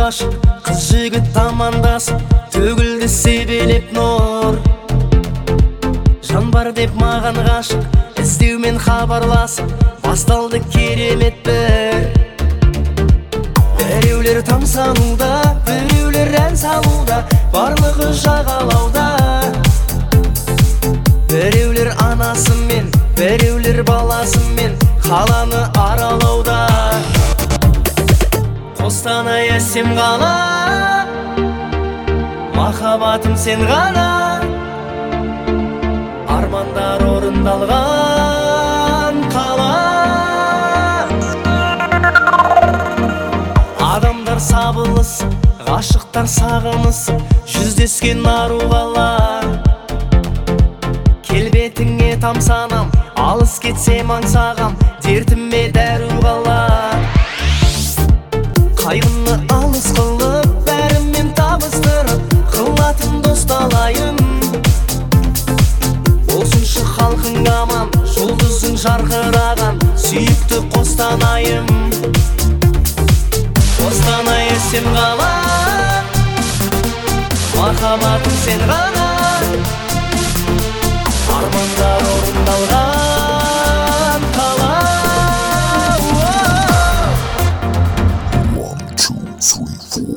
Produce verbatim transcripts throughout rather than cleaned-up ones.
ғашық, қыз жігіт амандасып, төгілді себелеп нұр. Жан бар деп маған ғашық, іздеумен хабарласып, басталды керемет бір. Біреулер тамсануда, біреулер ән салуда, барлығы жағалауда. Біреулер анасымен, біреулер баласымен, қаланы аралауда. Қостанай әсем қала, махаббатым сен ғана. Армандар орындалған қала. Адамдар сабылысып, ғашықтар сағынысып, жүздескен ару қала. Келбетіңе тамсанам, алыс кетсем аңсағам, дертіме дәру қала. Қайғыны алыс қылып, бәрімен табыстырып, қылатын досталайын. Болсыншы халқың аман, жұлдызың жарқыраған, сүйікті Қостанайым. Қостанай әсем қала, махаббатым сен ғана. Армандар орындалған қала. One, two, three, four.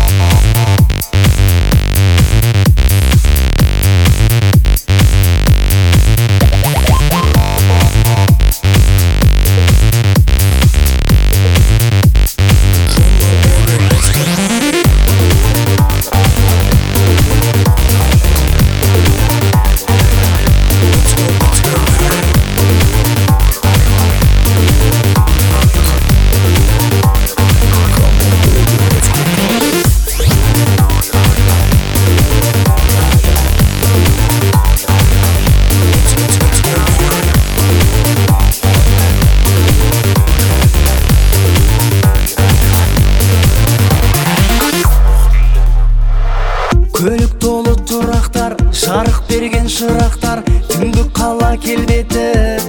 Көлік толы тұрақтар, жарық берген шырақтар, түнгі қала келбеті.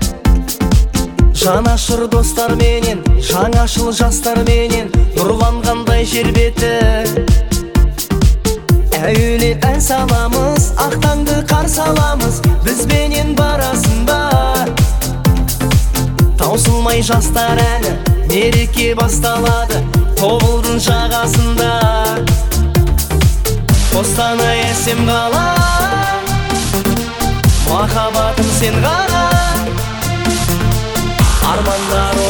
Жанашыр достар менен, жаңашыл жастар менен, нұрланғандай жер беті. Әуелі ән саламыз, ақтаңды қарсы аламыз, бізбенен барасың ба? Таусылмай жастар әні, мереке басталады, тобылдың жағасында. Қостанай әсем қала, махаббатым сен ғана. Армандар